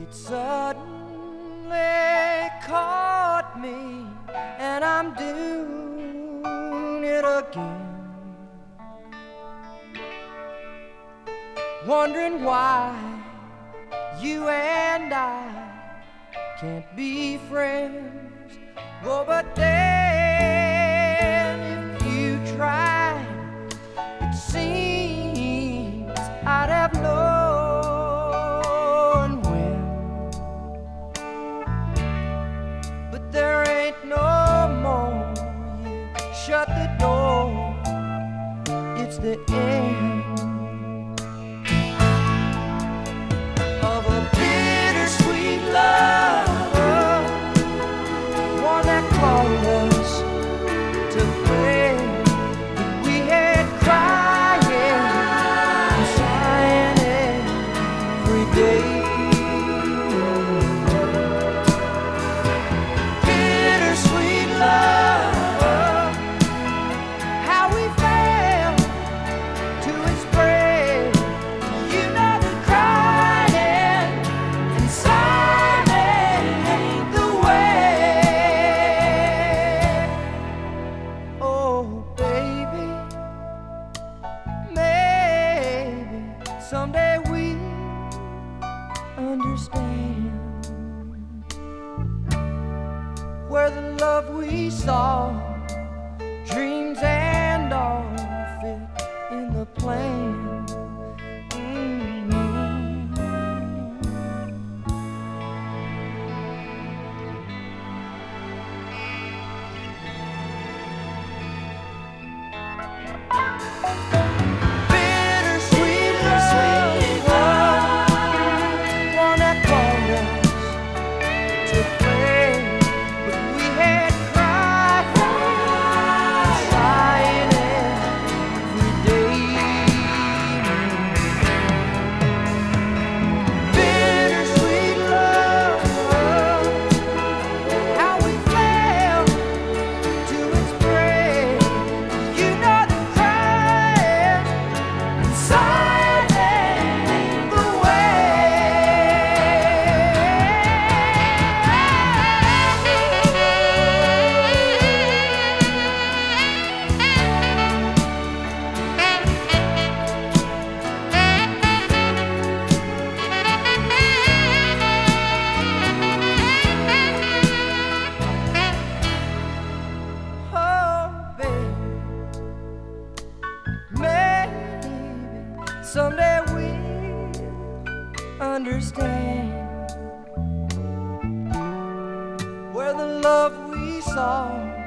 It suddenly caught me, and I'm doing it again, wondering why you and I can't be friends. Oh, but then if you tried, it seems I'd have known when. But there ain't no more. You shut the door, it's the end of a bittersweet love, one that called us to play. We had crying and sighing every day. Bittersweet love, how we fell to its prey. You know the crying and sighing ain't the way. Oh, baby, maybe someday we'll understand where the love we saw, dreams and all, fit in the plan. Bittersweet love, one that called us to play. But we had cried, sighing every day. Bittersweet love, how we fell to its prey. You know the crying and sighing ain't the Oh, baby, maybe someday we'll understand where the love we saw,